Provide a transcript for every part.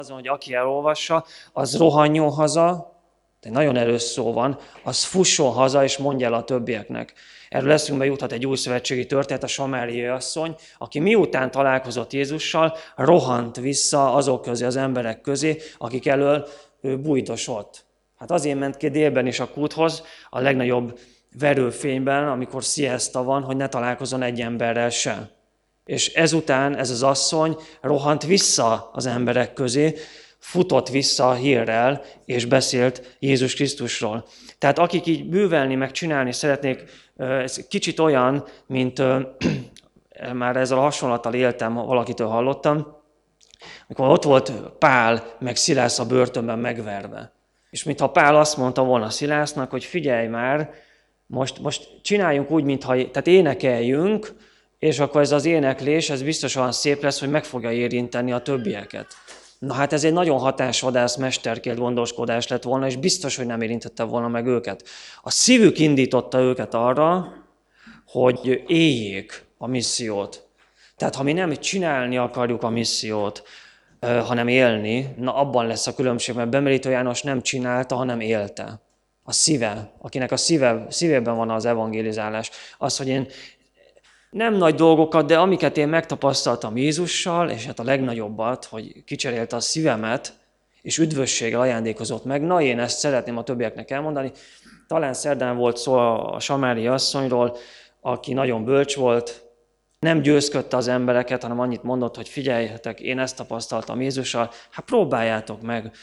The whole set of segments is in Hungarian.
azon, hogy aki elolvassa, az rohanjon haza, de nagyon erős szó van, az fusson haza és mondja el a többieknek. Erről eszünkbe juthat egy új szövetségi történet, a samáriai asszony, aki miután találkozott Jézussal, rohant vissza azok közé, az emberek közé, akik elől ő bújdosott. Hát azért ment ki délben is a kúthoz, a legnagyobb verőfényben, amikor sziesta van, hogy ne találkozzon egy emberrel sem. És ezután ez az asszony rohant vissza az emberek közé, futott vissza a hírrel, és beszélt Jézus Krisztusról. Tehát akik így bűvelni, meg csinálni szeretnék, ez kicsit olyan, mint már ezzel a hasonlattal éltem, valakitől hallottam, amikor ott volt Pál, meg Szilász a börtönben megverve. És mintha Pál azt mondta volna Szilásznak, hogy figyelj már, most csináljunk úgy, tehát énekeljünk, és akkor ez az éneklés, ez biztosan szép lesz, hogy meg fogja érinteni a többieket. Na hát ez egy nagyon hatásvadász, mesterkélt gondoskodás lett volna, és biztos, hogy nem érintette volna meg őket. A szívük indította őket arra, hogy éljék a missziót. Tehát ha mi nem csinálni akarjuk a missziót, hanem élni, na abban lesz a különbség, mert Bemerítő János nem csinálta, hanem élte. A szíve, akinek a szívében van az evangelizálás. Az, hogy én nem nagy dolgokat, de amiket én megtapasztaltam Jézussal, és hát a legnagyobbat, hogy kicserélte a szívemet, és üdvösséggel ajándékozott meg, na én ezt szeretném a többieknek elmondani. Talán szerdán volt szó a samáriai asszonyról, aki nagyon bölcs volt, nem győzködte az embereket, hanem annyit mondott, hogy figyeljetek, én ezt tapasztaltam Jézussal, hát próbáljátok meg,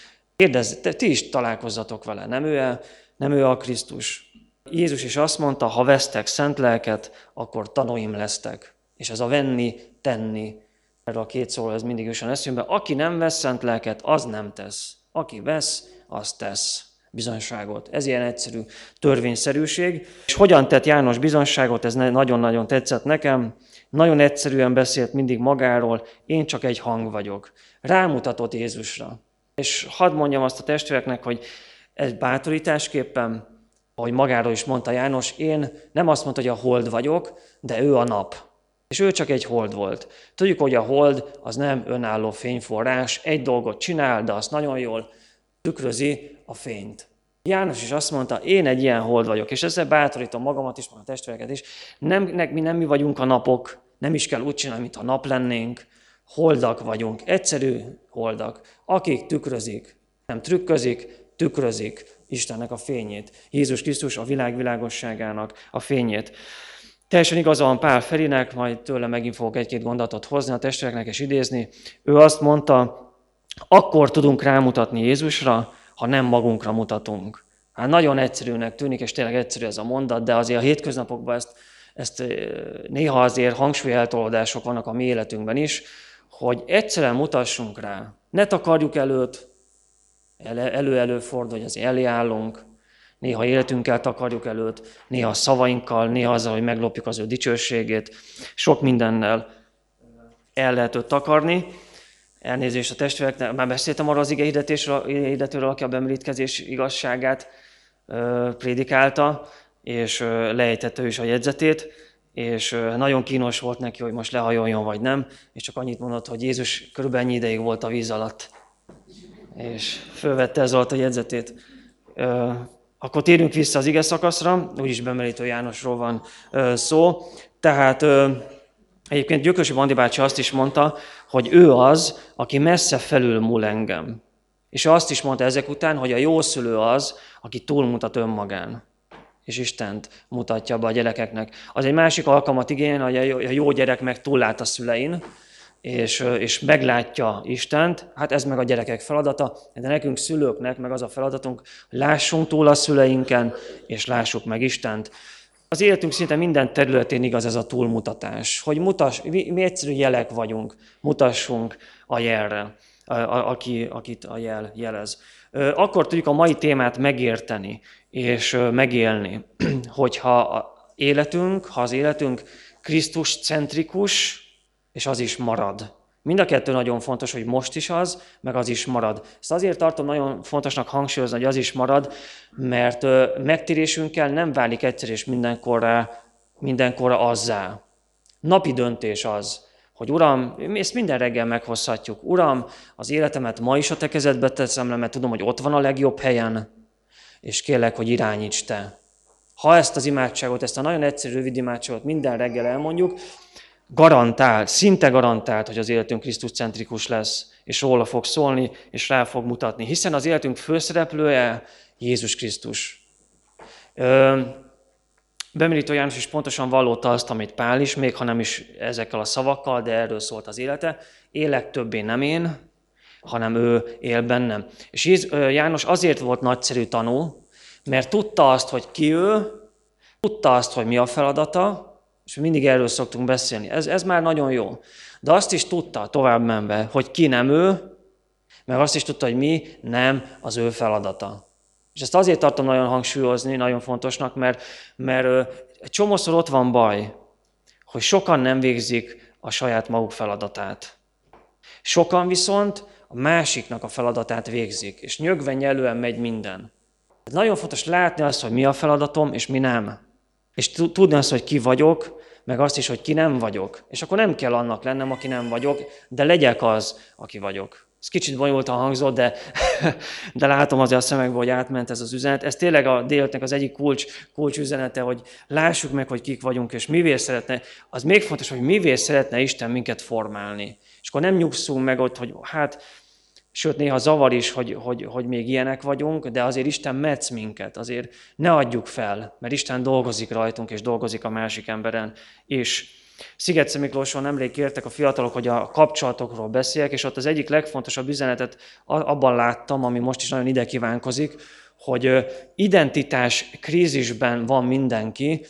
ti is találkozzatok vele, nem ő a Krisztus. Jézus is azt mondta, ha vesztek szent lelket, akkor tanúim lesztek. És ez a venni, tenni, erről a két szóról ez mindig is eszünkbe. Aki nem vesz szent lelket, az nem tesz. Aki vesz, az tesz bizonyságot. Ez ilyen egyszerű törvényszerűség. És hogyan tett János bizonyságot, ez nagyon-nagyon tetszett nekem. Nagyon egyszerűen beszélt mindig magáról, én csak egy hang vagyok. Rámutatott Jézusra. És hadd mondjam azt a testvéreknek, hogy ez bátorításképpen, ahogy magáról is mondta János, én nem azt mondta, hogy a hold vagyok, de ő a nap. És ő csak egy hold volt. Tudjuk, hogy a hold az nem önálló fényforrás, egy dolgot csinál, de azt nagyon jól tükrözi a fényt. János is azt mondta, én egy ilyen hold vagyok, és ezzel bátorítom magamat is, meg a testvéreket is. Nem mi vagyunk a napok, nem is kell úgy csinálni, mintha nap lennénk, holdak vagyunk, egyszerű holdak, akik tükrözik, nem trükközik, tükrözik Istennek a fényét. Jézus Krisztus a világ világosságának a fényét. Teljesen igaza van Pál Ferinek, majd tőle megint fogok egy-két gondolatot hozni a testvéreknek és idézni. Ő azt mondta, akkor tudunk rámutatni Jézusra, ha nem magunkra mutatunk. Hát nagyon egyszerűnek tűnik, és tényleg egyszerű ez a mondat, de azért a hétköznapokban ezt néha azért hangsúlyeltolódások vannak a mi életünkben is, hogy egyszerűen mutassunk rá. Ne takarjuk előfordul, hogy azért elé állunk, néha életünkkel takarjuk előtt, néha szavainkkal, néha azzal, hogy meglopjuk az ő dicsőségét. Sok mindennel el lehet őt takarni. Elnézést a testvéreknek, már beszéltem arra az igehirdetőről, aki a bemerítkezés igazságát prédikálta, és lejtette ő is a jegyzetét, és nagyon kínos volt neki, hogy most lehajoljon vagy nem, és csak annyit mondott, hogy Jézus körülbelül ennyi ideig volt a víz alatt, és fölvette ez alatt a jegyzetét. Akkor térjünk vissza az ige szakaszra, úgyis Bemerítő Jánosról van szó. Tehát egyébként Gyökösi Bandi bácsi azt is mondta, hogy ő az, aki messze felülmúl engem. És azt is mondta ezek után, hogy a jószülő az, aki túlmutat önmagán, és Istent mutatja be a gyerekeknek. Az egy másik alkalmat igényel, hogy a jó gyerek meg túllát a szülein, és meglátja Istent, hát ez meg a gyerekek feladata, de nekünk szülőknek meg az a feladatunk, hogy lássunk túl a szüleinken, és lássuk meg Istent. Az életünk szinte minden területén igaz ez a túlmutatás, hogy mi egyszerű jelek vagyunk, mutassunk a jelre, akit a jel jelez. Akkor tudjuk a mai témát megérteni és megélni, hogyha az életünk Krisztus-centrikus, és az is marad. Mind a kettő nagyon fontos, hogy most is az, meg az is marad. Ezt azért tartom nagyon fontosnak hangsúlyozni, hogy az is marad, mert megtérésünkkel nem válik egyszer és mindenkorra azzá. Napi döntés az, hogy Uram, mi ezt minden reggel meghozhatjuk. Uram, az életemet ma is a te kezedbe teszem le, mert tudom, hogy ott van a legjobb helyen, és kérlek, hogy irányíts te. Ha ezt az imádságot, ezt a nagyon egyszerű, rövid imádságot minden reggel elmondjuk, garantált, szinte garantált, hogy az életünk Krisztuscentrikus lesz, és róla fog szólni, és rá fog mutatni. Hiszen az életünk főszereplője Jézus Krisztus. Bemerítő János is pontosan vallotta azt, amit Pál is, még ha nem is ezekkel a szavakkal, de erről szólt az élete. Élek többé nem én, hanem ő él bennem. És János azért volt nagyszerű tanú, mert tudta azt, hogy ki ő, tudta azt, hogy mi a feladata, és mindig erről szoktunk beszélni. Ez már nagyon jó. De azt is tudta tovább menve, hogy ki nem ő, meg azt is tudta, hogy mi nem az ő feladata. És ezt azért tartom nagyon hangsúlyozni, nagyon fontosnak, mert egy csomószor ott van baj, hogy sokan nem végzik a saját maguk feladatát. Sokan viszont a másiknak a feladatát végzik, és nyögve nyelően megy minden. Nagyon fontos látni azt, hogy mi a feladatom, és mi nem. És tudni azt, hogy ki vagyok, meg azt is, hogy ki nem vagyok. És akkor nem kell annak lennem, aki nem vagyok, de legyek az, aki vagyok. Ez kicsit bonyolultan hangzott, de látom azért a szemekből, hogy átment ez az üzenet. Ez tényleg a délutánnak az egyik kulcs üzenete, hogy lássuk meg, hogy kik vagyunk, és mivé szeretne. Az még fontos, hogy mivé szeretne Isten minket formálni. És akkor nem nyugszunk meg ott, hogy sőt, néha zavar is, hogy még ilyenek vagyunk, de azért Isten metsz minket, azért ne adjuk fel, mert Isten dolgozik rajtunk, és dolgozik a másik emberen is. Szigetszé Miklóson nemrég kértek a fiatalok, hogy a kapcsolatokról beszéljek, és ott az egyik legfontosabb üzenetet abban láttam, ami most is nagyon ide kívánkozik, hogy identitás krízisben van mindenki,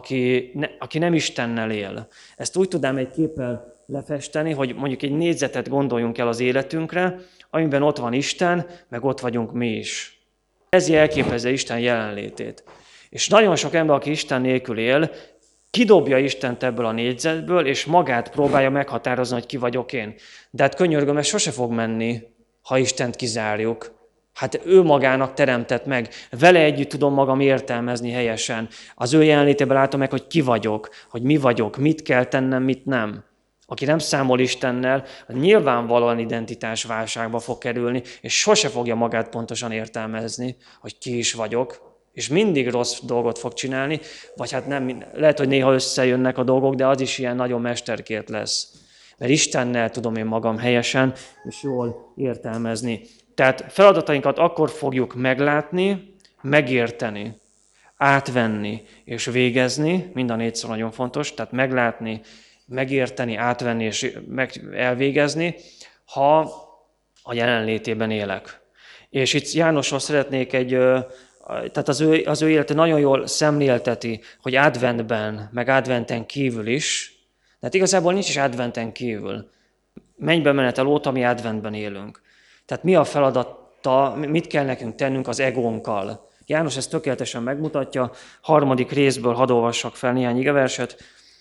aki nem Istennel él. Ezt úgy tudnám egy képpel lefesteni, hogy mondjuk egy négyzetet gondoljunk el az életünkre, amiben ott van Isten, meg ott vagyunk mi is. Ez jelképezze Isten jelenlétét. És nagyon sok ember, aki Isten nélkül él, kidobja Istent ebből a négyzetből, és magát próbálja meghatározni, hogy ki vagyok én. De hát könyörgöm, ez sose fog menni, ha Istent kizárjuk. Hát ő magának teremtett meg. Vele együtt tudom magam értelmezni helyesen. Az ő jelenlétében látom meg, hogy ki vagyok, hogy mi vagyok, mit kell tennem, mit nem. Aki nem számol Istennel, nyilvánvalóan identitásválságba fog kerülni, és sose fogja magát pontosan értelmezni, hogy ki is vagyok, és mindig rossz dolgot fog csinálni, vagy hát nem, lehet, hogy néha összejönnek a dolgok, de az is ilyen nagyon mesterkélt lesz. Mert Istennel tudom én magam helyesen, és jól értelmezni. Tehát feladatainkat akkor fogjuk meglátni, megérteni, átvenni és végezni, mind a négyszer nagyon fontos, tehát meglátni, megérteni, átvenni és elvégezni, ha a jelenlétében élek. És itt Jánosról szeretnék tehát az ő élete nagyon jól szemlélteti, hogy adventben, meg adventen kívül is, tehát igazából nincs is adventen kívül. Mennybe menetel óta mi adventben élünk. Tehát mi a feladata, mit kell nekünk tennünk az egónkkal. János ezt tökéletesen megmutatja, 3. részből hadd olvassak fel néhány igeverset,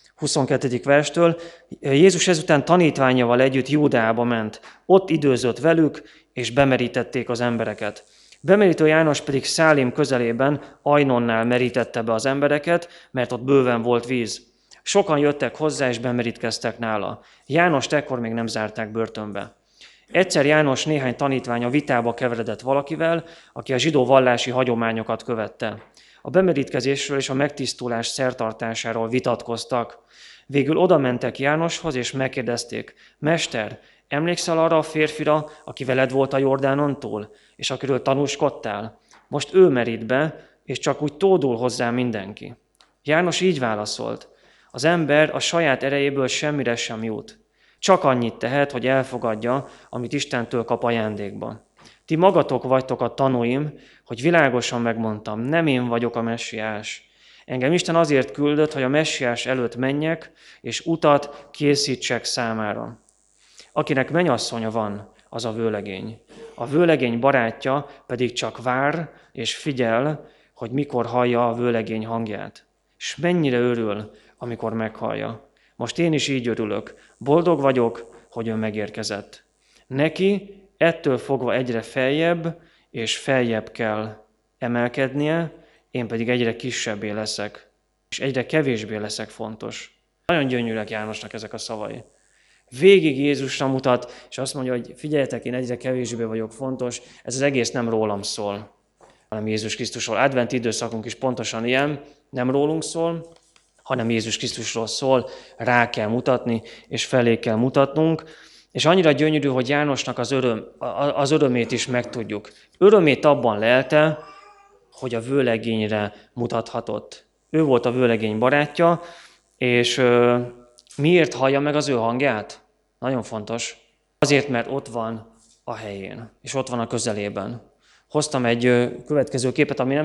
22. verstől. Jézus ezután tanítványával együtt Júdeába ment. Ott időzött velük, és bemerítették az embereket. Bemerítő János pedig Szálim közelében, Ajnonnál merítette be az embereket, mert ott bőven volt víz. Sokan jöttek hozzá, és bemerítkeztek nála. Jánost ekkor még nem zárták börtönbe. Egyszer János néhány tanítványa vitába keveredett valakivel, aki a zsidó vallási hagyományokat követte. A bemerítkezésről és a megtisztulás szertartásáról vitatkoztak. Végül oda mentek Jánoshoz, és megkérdezték: Mester, emlékszel arra a férfira, aki veled volt a Jordánon túl, és akiről tanúskodtál? Most ő merít be, és csak úgy tódul hozzá mindenki. János így válaszolt: az ember a saját erejéből semmire sem jut. Csak annyit tehet, hogy elfogadja, amit Istentől kap ajándékba. Ti magatok vagytok a tanúim, hogy világosan megmondtam, nem én vagyok a messiás. Engem Isten azért küldött, hogy a messiás előtt menjek, és utat készítsek számára. Akinek mennyasszonya van, az a vőlegény. A vőlegény barátja pedig csak vár és figyel, hogy mikor hallja a vőlegény hangját. És mennyire örül, amikor meghallja. Most én is így örülök. Boldog vagyok, hogy ön megérkezett. Neki ettől fogva egyre feljebb és feljebb kell emelkednie, én pedig egyre kisebbé leszek, és egyre kevésbé leszek fontos. Nagyon gyönyörűek Jánosnak ezek a szavai. Végig Jézusra mutat, és azt mondja, hogy figyeljetek, én egyre kevésbé vagyok fontos, ez az egész nem rólam szól, hanem Jézus Krisztusról. Advent időszakunk is pontosan ilyen, nem rólunk szól, hanem Jézus Krisztusról szól, rá kell mutatni, és felé kell mutatnunk. És annyira gyönyörű, hogy Jánosnak az örömét is megtudjuk. Örömét abban lelte, hogy a vőlegényre mutathatott. Ő volt a vőlegény barátja, és miért hallja meg az ő hangját? Nagyon fontos. Azért, mert ott van a helyén, és ott van a közelében. Hoztam egy következő képet, ami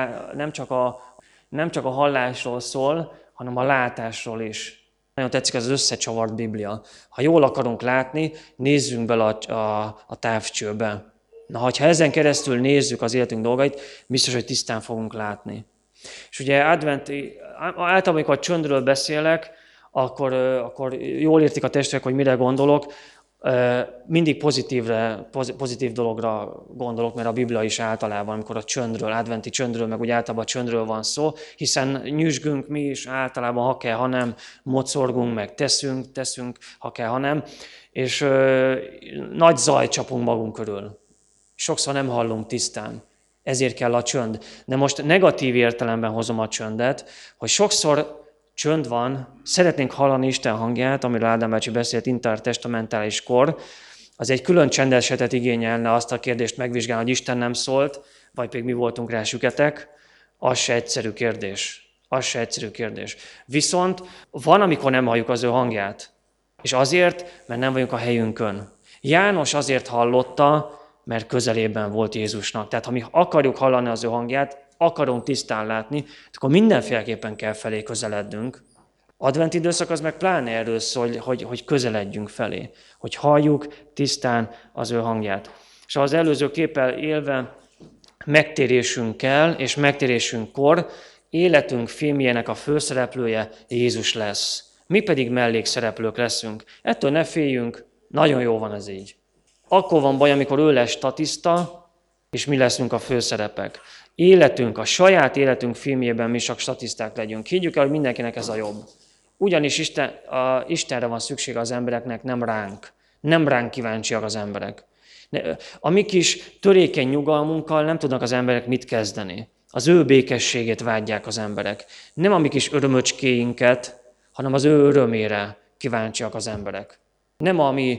nem csak a hallásról szól, hanem a látásról is. Nagyon tetszik ez az összecsavart Biblia. Ha jól akarunk látni, nézzünk bele a távcsőbe. Na, ha ezen keresztül nézzük az életünk dolgait, biztos, hogy tisztán fogunk látni. És ugye általában, amikor a csöndről beszélek, akkor jól értik a testvérek, hogy mire gondolok. Mindig pozitív dologra gondolok, mert a Biblia is általában, amikor a csöndről, adventi csöndről, meg úgy általában a csöndről van szó, hiszen nyüzsgünk mi is általában, ha kell, ha nem, mocorgunk, meg teszünk, ha kell, ha nem, és nagy zaj csapunk magunk körül. Sokszor nem hallunk tisztán. Ezért kell a csönd. De most negatív értelemben hozom a csöndet, hogy sokszor csönd van, szeretnénk hallani Isten hangját, amiről Ádám bácsi beszélt, intertestamentális kor, az egy külön csendesetet igényelne azt a kérdést megvizsgálni, hogy Isten nem szólt, vagy pedig mi voltunk rá süketek, az se egyszerű kérdés. Viszont van, amikor nem halljuk az ő hangját, és azért, mert nem vagyunk a helyünkön. János azért hallotta, mert közelében volt Jézusnak. Tehát ha mi akarjuk hallani az ő hangját, akarunk tisztán látni, akkor mindenféleképpen kell felé közelednünk. Advent időszak az meg pláne erről szól, hogy közeledjünk felé, hogy halljuk tisztán az ő hangját. És az előző képpel élve megtérésünkkel és megtérésünkkor életünk filmjének a főszereplője Jézus lesz. Mi pedig mellékszereplők leszünk. Ettől ne féljünk, nagyon jó van ez így. Akkor van baj, amikor ő lesz statiszta, és mi leszünk a főszerepek. A saját életünk filmjében mi csak statiszták legyünk. Higgyük el, hogy mindenkinek ez a jobb. Ugyanis Istenre van szükség az embereknek, nem ránk. Nem ránk kíváncsiak az emberek. A mi kis törékeny nyugalmunkkal nem tudnak az emberek mit kezdeni. Az ő békességét vágyják az emberek. Nem a mi kis örömöcskéinket, hanem az ő örömére kíváncsiak az emberek. Nem a mi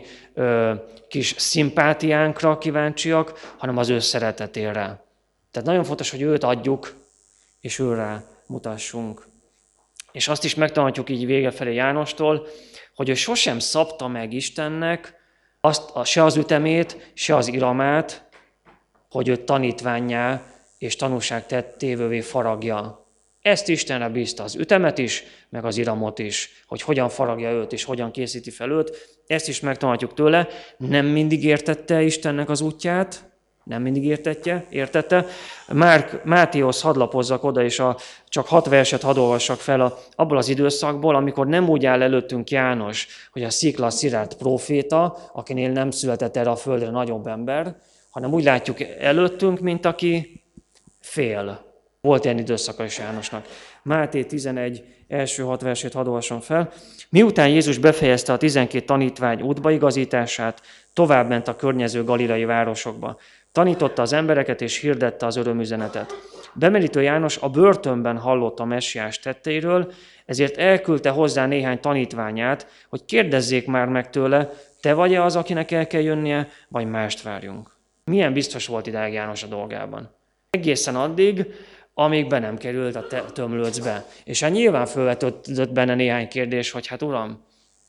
kis szimpátiánkra kíváncsiak, hanem az ő szeretetére. Tehát nagyon fontos, hogy őt adjuk, és őre mutassunk. És azt is megtanulhatjuk így vége felé Jánostól, hogy ő sosem szabta meg Istennek se az ütemét, se az iramát, hogy őt tanítvánnyá és tanúságtévővé faragja. Ezt Istenre bízta, az ütemet is, meg az iramot is, hogy hogyan faragja őt, és hogyan készíti fel őt. Ezt is megtanulhatjuk tőle. Nem mindig értette Istennek az útját, nem mindig értette. Mátéhoz hadd lapozzak oda, és csak 6 verset hadd olvassak fel abból az időszakból, amikor nem úgy áll előttünk János, hogy a Szikla Szirárd próféta, akinél nem született erre a földre nagyobb ember, hanem úgy látjuk előttünk, mint aki fél. Volt ilyen időszaka is Jánosnak. Máté 11 első 6 versét hadd olvasom fel. Miután Jézus befejezte a 12 tanítvány útbaigazítását, továbbment a környező galileai városokba. Tanította az embereket és hirdette az örömüzenetet. Bemerítő János a börtönben hallott a messiás tetteiről, ezért elküldte hozzá néhány tanítványát, hogy kérdezzék már meg tőle, te vagy-e az, akinek el kell jönnie, vagy mást várjunk. Milyen biztos volt idáig János a dolgában? Egészen addig, amíg be nem került a tömlőcbe. És hát nyilván felvetődött benne néhány kérdés, hogy hát uram,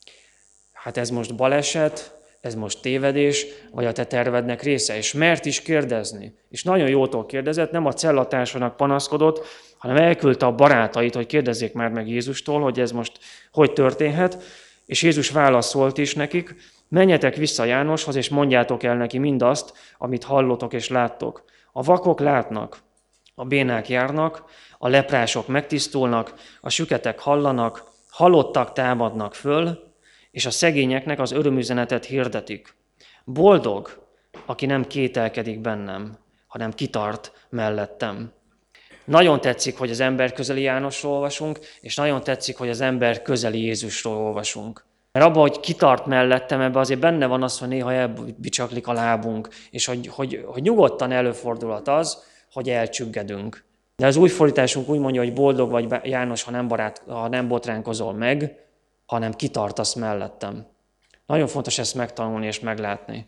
hát ez most baleset, ez most tévedés, vagy a te tervednek része, és mert is kérdezni. És nagyon jótól kérdezett, nem a cellatársának panaszkodott, hanem elküldte a barátait, hogy kérdezzék már meg Jézustól, hogy ez most hogy történhet, és Jézus válaszolt is nekik, menjetek vissza Jánoshoz, és mondjátok el neki mindazt, amit hallotok és láttok. A vakok látnak, a bénák járnak, a leprások megtisztulnak, a süketek hallanak, halottak támadnak föl, és a szegényeknek az örömüzenetet hirdetik. Boldog, aki nem kételkedik bennem, hanem kitart mellettem. Nagyon tetszik, hogy az ember közeli Jánosról olvasunk, és nagyon tetszik, hogy az ember közeli Jézusról olvasunk. Mert abban, hogy kitart mellettem, ebben azért benne van az, hogy néha elbicsaklik a lábunk, és hogy nyugodtan előfordulhat az, hogy elcsüggedünk. De az új fordításunk úgy mondja, hogy boldog vagy János, ha nem botránkozol meg, hanem kitartasz mellettem. Nagyon fontos ezt megtanulni és meglátni.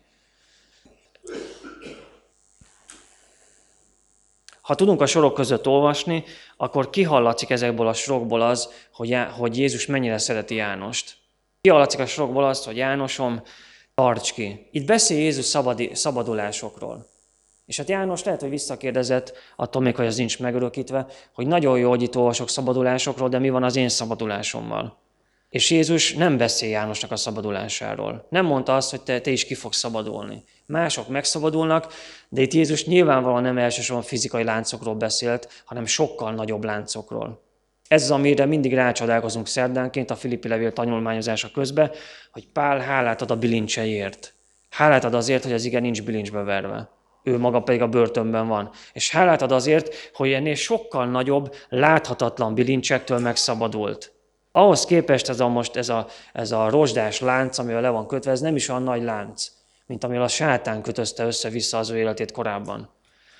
Ha tudunk a sorok között olvasni, akkor kihallatszik ezekből a sorokból az, hogy Jézus mennyire szereti Jánost. Kihallatszik a sorokból az, hogy Jánosom, tarts ki. Itt beszél Jézus szabadulásokról. És hát János lehet, hogy visszakérdezett, attól még, hogy az nincs megörökítve, hogy nagyon jó, hogy itt olvasok szabadulásokról, de mi van az én szabadulásommal? És Jézus nem beszél Jánosnak a szabadulásáról. Nem mondta azt, hogy te is ki fogsz szabadulni. Mások megszabadulnak, de itt Jézus nyilvánvalóan nem elsősorban fizikai láncokról beszélt, hanem sokkal nagyobb láncokról. Ez az, amire mindig rácsodálkozunk szerdánként a Filippi levél tanulmányozása közben, hogy Pál hálát ad a bilincseiért. Hálát ad azért, hogy az ige nincs bilincsbe verve. Ő maga pedig a börtönben van. És hálát ad azért, hogy ennél sokkal nagyobb, láthatatlan bilincsektől megszabadult. Ahhoz képest ez a rozsdás lánc, amivel le van kötve, ez nem is olyan nagy lánc, mint amivel a sátán kötözte össze-vissza az ő életét korábban.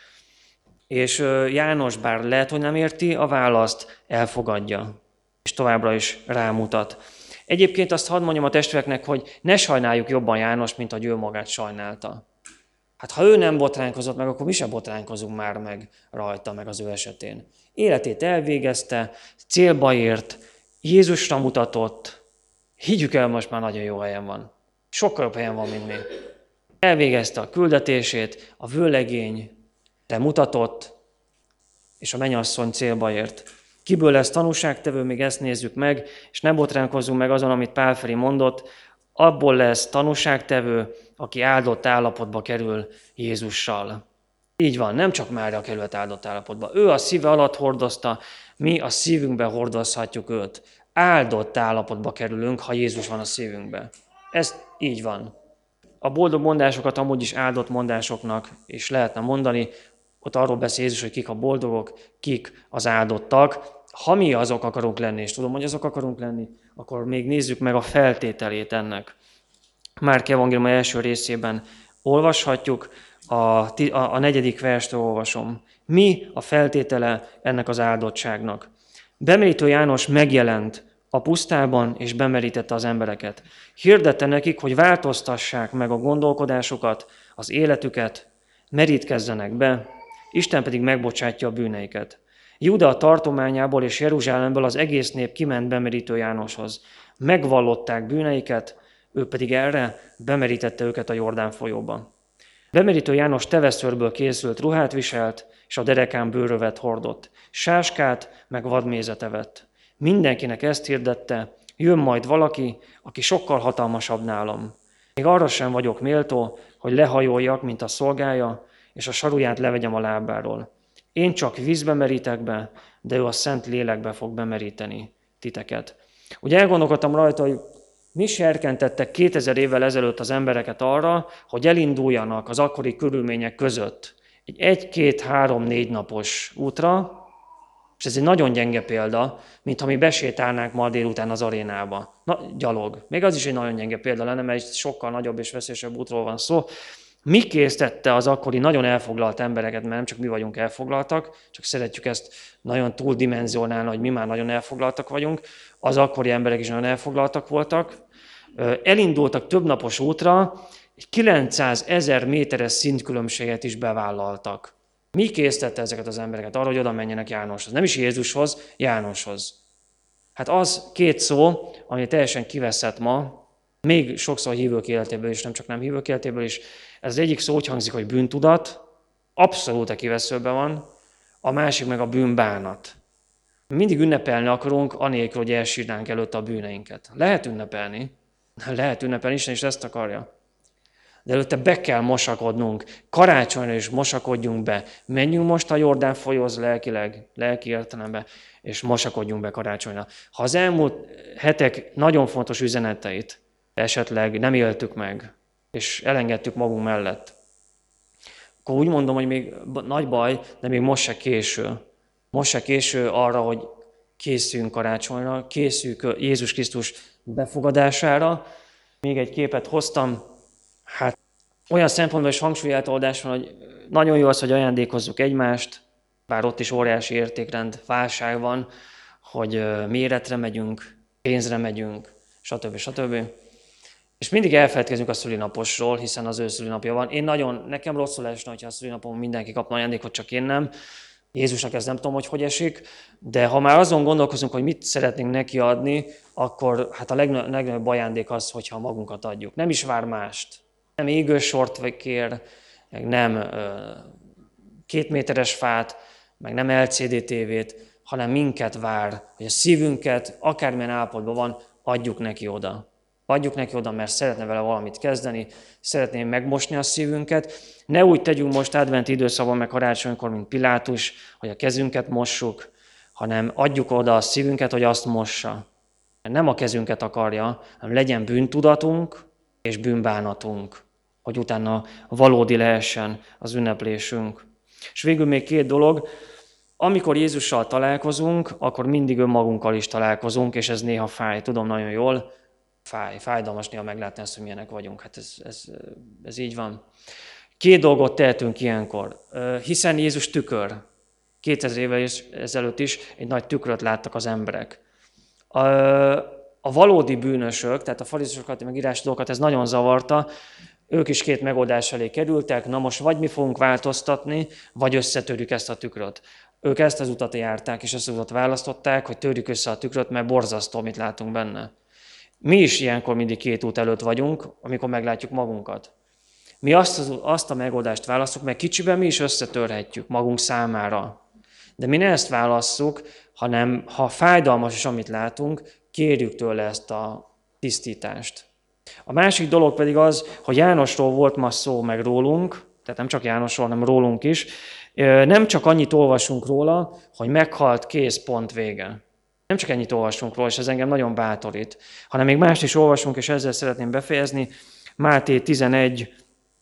És János, bár lehet, hogy nem érti, a választ elfogadja, és továbbra is rámutat. Egyébként azt hadd mondjam a testvéreknek, hogy ne sajnáljuk jobban Jánost, mint ahogy ő magát sajnálta. Hát ha ő nem botránkozott meg, akkor mi sem botránkozunk már meg rajta, meg az ő esetén. Életét elvégezte, célba ért, Jézusra mutatott, higgyük el, most már nagyon jó helyen van. Sokkal jobb helyen van, mint mi. Elvégezte a küldetését, a vőlegényre mutatott, és a mennyasszony célba ért. Kiből lesz tanúságtevő, még ezt nézzük meg, és ne botránkozzunk meg azon, amit Pál Feri mondott, abból lesz tanúságtevő, aki áldott állapotba kerül Jézussal. Így van, nem csak Mária került áldott állapotba. Ő a szíve alatt hordozta, mi a szívünkben hordozhatjuk őt. Áldott állapotba kerülünk, ha Jézus van a szívünkben. Ez így van. A boldog mondásokat amúgy is áldott mondásoknak is lehetne mondani. Ott arról beszél Jézus, hogy kik a boldogok, kik az áldottak. Ha mi azok akarunk lenni, és tudom, hogy azok akarunk lenni, akkor még nézzük meg a feltételét ennek. Márk evangélium első részében olvashatjuk, a 4. verstől olvasom. Mi a feltétele ennek az áldottságnak? Bemerítő János megjelent a pusztában, és bemerítette az embereket. Hirdette nekik, hogy változtassák meg a gondolkodásukat, az életüket, merítkezzenek be, Isten pedig megbocsátja a bűneiket. Júdea tartományából és Jeruzsálemből az egész nép kiment bemerítő Jánoshoz. Megvallották bűneiket, ő pedig erre bemerítette őket a Jordán folyóba. Bemerítő János teveszőrből készült ruhát viselt, és a derekán bőrövet hordott. Sáskát, meg vadmézet evett. Mindenkinek ezt hirdette, jön majd valaki, aki sokkal hatalmasabb nálam. Még arra sem vagyok méltó, hogy lehajoljak, mint a szolgája, és a saruját levegyem a lábáról. Én csak vízbe merítek be, de ő a szent lélekbe fog bemeríteni titeket. Ugye elgondolkodtam rajta, hogy mi serkentettek 2000 évvel ezelőtt az embereket arra, hogy elinduljanak az akkori körülmények között egy 1-2-3-4 napos útra, és ez egy nagyon gyenge példa, mint ha mi besétálnánk ma délután az arénába. Gyalog. Még az is egy nagyon gyenge példa lenne, mert egy sokkal nagyobb és veszélyesebb útról van szó. Mi késztette az akkori nagyon elfoglalt embereket, mert nem csak mi vagyunk elfoglaltak, csak szeretjük ezt nagyon túldimenzionálni, hogy mi már nagyon elfoglaltak vagyunk, az akkori emberek is nagyon elfoglaltak voltak. Elindultak többnapos útra, 900 000 méteres szintkülönbséget is bevállaltak. Mi késztette ezeket az embereket arra, hogy oda menjenek Jánoshoz? Nem is Jézushoz, Jánoshoz. Hát az 2 szó, ami teljesen kiveszett ma, még sokszor hívők életéből is, nem csak nem hívők életéből is. Ez az egyik szó úgy hangzik, hogy bűntudat, abszolút a kiveszőben van, a másik meg a bűnbánat. Mindig ünnepelni akarunk, anélkül, hogy elsírnánk előtte a bűneinket. Lehet ünnepelni, Isten is ezt akarja. De előtte be kell mosakodnunk, karácsonyra is mosakodjunk be. Menjünk most a Jordán folyóhoz lelki értelemben, és mosakodjunk be karácsonyra. Ha az elmúlt hetek nagyon fontos üzeneteit esetleg nem éltük meg, és elengedtük magunk mellett, akkor úgy mondom, hogy még nagy baj, de még most se késő. Most se késő arra, hogy készüljünk karácsonyra, készüljünk Jézus Krisztus befogadására. Még egy képet hoztam, hát olyan szempontból is hangsúlyeltoldás van, hogy nagyon jó az, hogy ajándékozzuk egymást, bár ott is óriási értékrend válság van, hogy méretre megyünk, pénzre megyünk, stb. És mindig elfeledkezünk a szülinaposról, hiszen az ő szülinapja van. Nekem rosszul esne, hogyha a szülinapon mindenki kapna ajándékot, csak én nem. Jézusnak ez nem tudom, hogy esik, de ha már azon gondolkozunk, hogy mit szeretnénk neki adni, akkor hát a legnagyobb ajándék az, hogyha magunkat adjuk. Nem is vár mást. Nem égősort kér, meg nem 2 méteres fát, meg nem LCD tévét, hanem minket vár, hogy a szívünket, akármilyen állapotban van, adjuk neki oda. Adjuk neki oda, mert szeretne vele valamit kezdeni, szeretné megmosni a szívünket. Ne úgy tegyünk most adventi időszakban, meg karácsonykor, mint Pilátus, hogy a kezünket mossuk, hanem adjuk oda a szívünket, hogy azt mossa. Mert nem a kezünket akarja, hanem legyen bűntudatunk és bűnbánatunk, hogy utána valódi lehessen az ünneplésünk. És végül még 2 dolog. Amikor Jézussal találkozunk, akkor mindig önmagunkkal is találkozunk, és ez néha fáj, tudom nagyon jól, fájdalmas néha meglátni azt, hogy milyenek vagyunk. Hát ez így van. 2 dolgot tehetünk ilyenkor, hiszen Jézus tükör. 2000 évvel ezelőtt is egy nagy tükröt láttak az emberek. A valódi bűnösök, tehát a farizeusokat, meg írástudókat ez nagyon zavarta, ők is 2 megoldás elé kerültek, na most vagy mi fogunk változtatni, vagy összetörjük ezt a tükröt. Ők ezt az utat járták, és ezt az utat választották, hogy törjük össze a tükröt, mert borzasztó, mit látunk benne. Mi is ilyenkor mindig 2 út előtt vagyunk, amikor meglátjuk magunkat. Mi azt a megoldást választjuk, mert kicsiben mi is összetörhetjük magunk számára. De mi ne ezt válasszuk, hanem ha fájdalmas is, amit látunk, kérjük tőle ezt a tisztítást. A másik dolog pedig az, hogy Jánosról volt ma szó, meg rólunk, tehát nem csak Jánosról, hanem rólunk is. Nem csak annyit olvasunk róla, hogy meghalt, kész, pont, vége. Nem csak ennyit olvasunk róla, és ez engem nagyon bátorít, hanem még mást is olvasunk, és ezzel szeretném befejezni. Máté 11.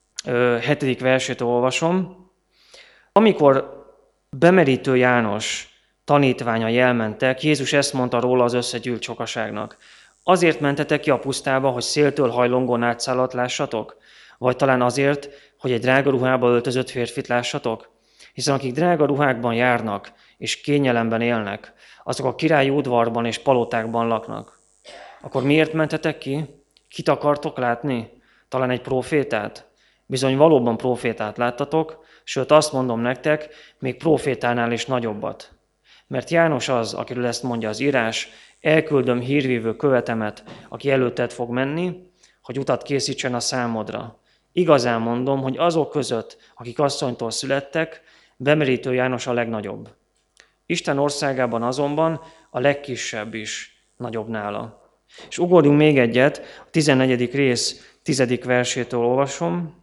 7. versétől olvasom. Amikor bemerítő János tanítványai elmentek, Jézus ezt mondta róla az összegyűlt sokaságnak. Azért mentetek ki a pusztába, hogy széltől hajlongó nátszálat lássatok? Vagy talán azért, hogy egy drága ruhába öltözött férfit lássatok? Hiszen akik drága ruhákban járnak és kényelemben élnek, azok a királyi udvarban és palotákban laknak. Akkor miért mentetek ki? Kit akartok látni? Talán egy prófétát? Bizony valóban prófétát láttatok, sőt azt mondom nektek, még prófétánál is nagyobbat. Mert János az, akiről ezt mondja az írás, elküldöm hírvívő követemet, aki előtted fog menni, hogy utat készítsen a számodra. Igazán mondom, hogy azok között, akik asszonytól születtek, bemerítő János a legnagyobb. Isten országában azonban a legkisebb is nagyobb nála. És ugorjunk még egyet, a 14. rész 10. versétől olvasom.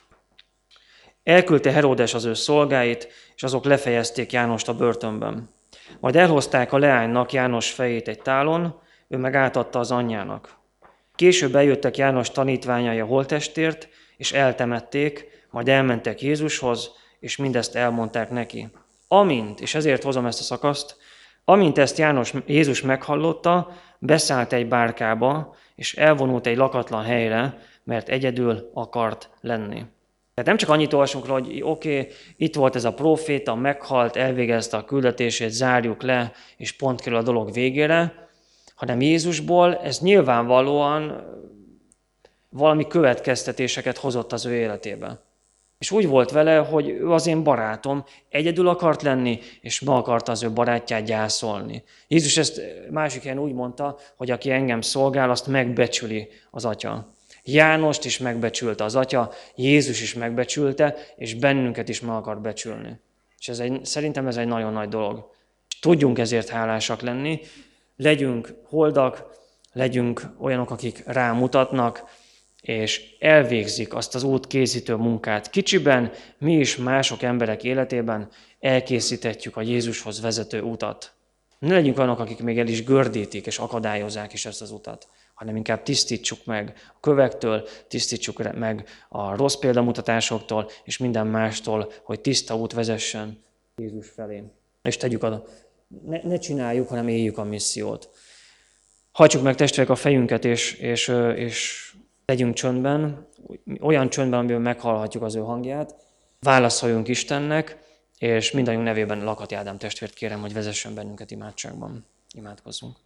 Elküldte Heródes az ő szolgáit, és azok lefejezték Jánost a börtönben. Majd elhozták a leánynak János fejét egy tálon, ő meg átadta az anyjának. Később eljöttek János tanítványai a holttestért, és eltemették, majd elmentek Jézushoz, és mindezt elmondták neki. És ezért hozom ezt a szakaszt, amint ezt Jézus meghallotta, beszállt egy bárkába, és elvonult egy lakatlan helyre, mert egyedül akart lenni. Tehát nem csak annyit olvasunk róla, hogy oké, itt volt ez a próféta, meghalt, elvégezte a küldetését, zárjuk le, és pont kerül a dolog végére, hanem Jézusból ez nyilvánvalóan valami következtetéseket hozott az ő életébe. És úgy volt vele, hogy ő az én barátom, egyedül akart lenni, és ma akarta az ő barátját gyászolni. Jézus ezt másik helyen úgy mondta, hogy aki engem szolgál, azt megbecsüli az Atya. Jánost is megbecsülte az Atya, Jézus is megbecsülte, és bennünket is meg akar becsülni. És szerintem ez egy nagyon nagy dolog. És tudjunk ezért hálásak lenni, legyünk holdak, legyünk olyanok, akik rámutatnak, és elvégzik azt az útkészítő munkát. Kicsiben mi is mások emberek életében elkészíthetjük a Jézushoz vezető utat. Ne legyünk olyanok, akik még el is gördítik és akadályozzák is ezt az utat, hanem inkább tisztítsuk meg a kövektől, tisztítsuk meg a rossz példamutatásoktól, és minden mástól, hogy tiszta út vezessen Jézus felé. És tegyük a ne csináljuk, hanem éljük a missziót. Hajtsuk meg testvérek a fejünket, és legyünk csöndben, olyan csöndben, amiben meghallhatjuk az ő hangját, válaszoljunk Istennek, és mindannyiunk nevében Lakati Ádám testvért kérem, hogy vezessen bennünket imádságban. Imádkozzunk.